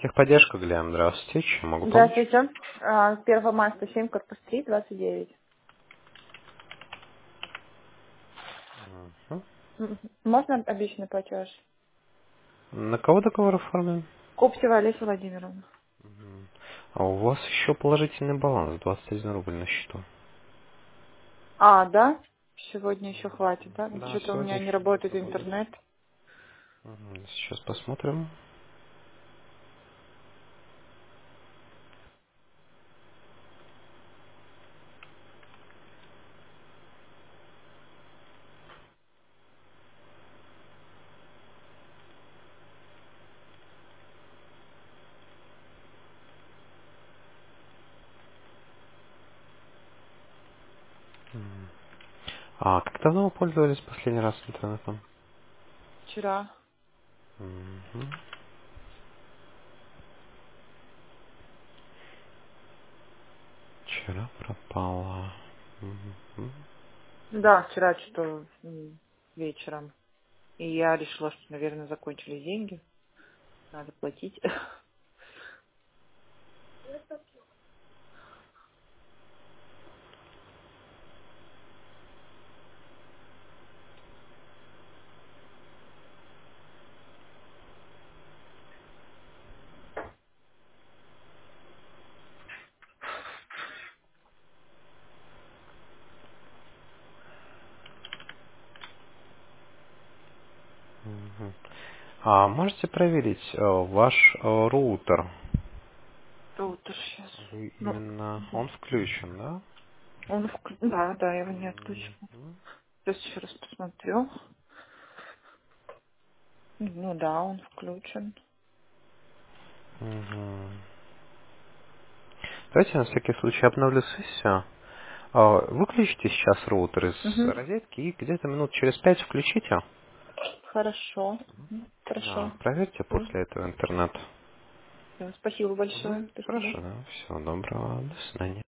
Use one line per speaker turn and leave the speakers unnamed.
Техподдержка, Глеб, здравствуйте. Чем могу помочь?
Здравствуйте. 1 мая 107, корпус 3, 29.
Мгм.
Можно обещанный платеж?
На кого договор оформлен?
Коптева Олеся Владимировна.
А у вас еще положительный баланс, 21 рубль на счету.
Да? Сегодня еще хватит, да?
Да,
Что-то у
сегодня
меня не
еще
работает
можно будет.
интернет.
Сейчас посмотрим. А как давно вы пользовались последний раз интернетом?
Вчера.
Мгм. Вчера пропала. Мгм.
Да, вчера что-то вечером. И я решила, что, наверное, закончились деньги. Надо платить.
Мгм. А можете проверить ваш роутер?
Тут сейчас.
Вы
Ну,
именно он включен, да?
да, я его не отключила.
Мгм.
Сейчас еще раз посмотрю. Ну да, он включен.
Мгм. Давайте на всякий случай обновлю сессию. Выключите сейчас роутер из
Угу.
розетки и где-то минут через 5 включите.
Хорошо.
Да,
Хорошо.
проверьте после этого интернет.
Спасибо большое. До свидания.
Хорошо, да. Всего доброго. До свидания.